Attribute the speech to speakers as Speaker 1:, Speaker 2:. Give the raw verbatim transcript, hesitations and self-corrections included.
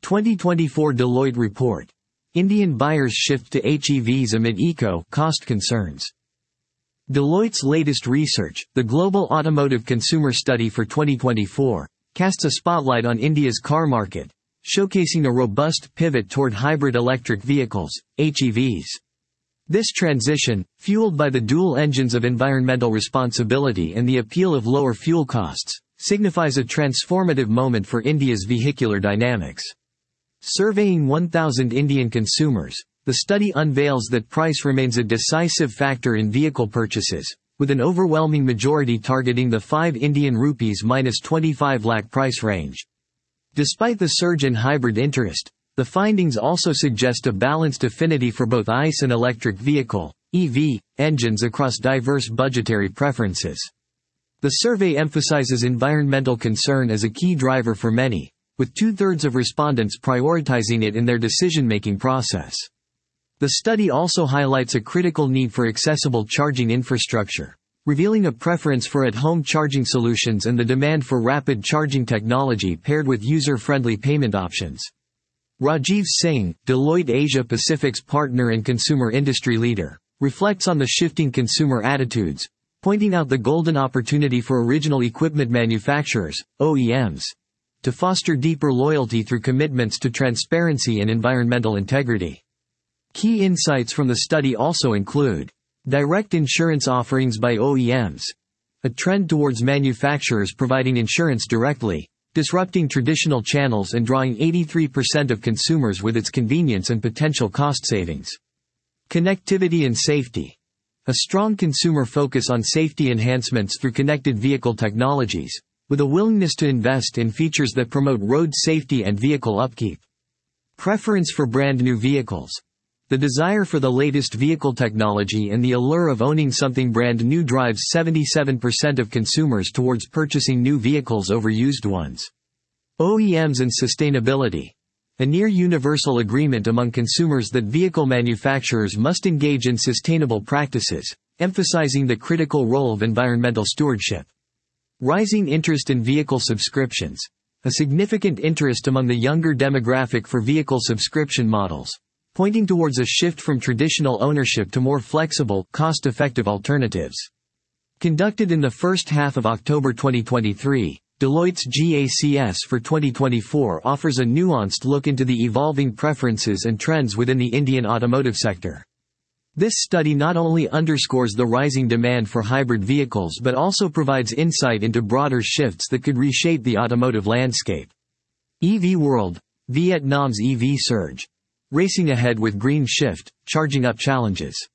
Speaker 1: twenty twenty-four Deloitte Report. Indian buyers shift to H E Vs amid eco-cost concerns. Deloitte's latest research, the Global Automotive Consumer Study for twenty twenty-four, casts a spotlight on India's car market, showcasing a robust pivot toward hybrid electric vehicles, H E Vs. This transition, fueled by the dual engines of environmental responsibility and the appeal of lower fuel costs, signifies a transformative moment for India's vehicular dynamics. Surveying one thousand Indian consumers, the study unveils that price remains a decisive factor in vehicle purchases, with an overwhelming majority targeting the five Indian rupees minus twenty-five lakh price range. Despite the surge in hybrid interest, the findings also suggest a balanced affinity for both ICE and electric vehicle, E V, engines across diverse budgetary preferences. The survey emphasizes environmental concern as a key driver for many, with two-thirds of respondents prioritizing it in their decision-making process. The study also highlights a critical need for accessible charging infrastructure, revealing a preference for at-home charging solutions and the demand for rapid charging technology paired with user-friendly payment options. Rajiv Singh, Deloitte Asia Pacific's partner and consumer industry leader, reflects on the shifting consumer attitudes, pointing out the golden opportunity for original equipment manufacturers, O E Ms, to foster deeper loyalty through commitments to transparency and environmental integrity. Key insights from the study also include direct insurance offerings by O E Ms, a trend towards manufacturers providing insurance directly, disrupting traditional channels and drawing eighty-three percent of consumers with its convenience and potential cost savings. Connectivity and safety. A strong consumer focus on safety enhancements through connected vehicle technologies, with a willingness to invest in features that promote road safety and vehicle upkeep. Preference for brand new vehicles. The desire for the latest vehicle technology and the allure of owning something brand new drives seventy-seven percent of consumers towards purchasing new vehicles over used ones. O E Ms and sustainability. A near-universal agreement among consumers that vehicle manufacturers must engage in sustainable practices, emphasizing the critical role of environmental stewardship. Rising interest in vehicle subscriptions. A significant interest among the younger demographic for vehicle subscription models, pointing towards a shift from traditional ownership to more flexible, cost-effective alternatives. Conducted in the first half of October twenty twenty-three, Deloitte's G A C S for twenty twenty-four offers a nuanced look into the evolving preferences and trends within the Indian automotive sector. This study not only underscores the rising demand for hybrid vehicles but also provides insight into broader shifts that could reshape the automotive landscape. E V World, Vietnam's E V surge. Racing ahead with green shift, charging up challenges.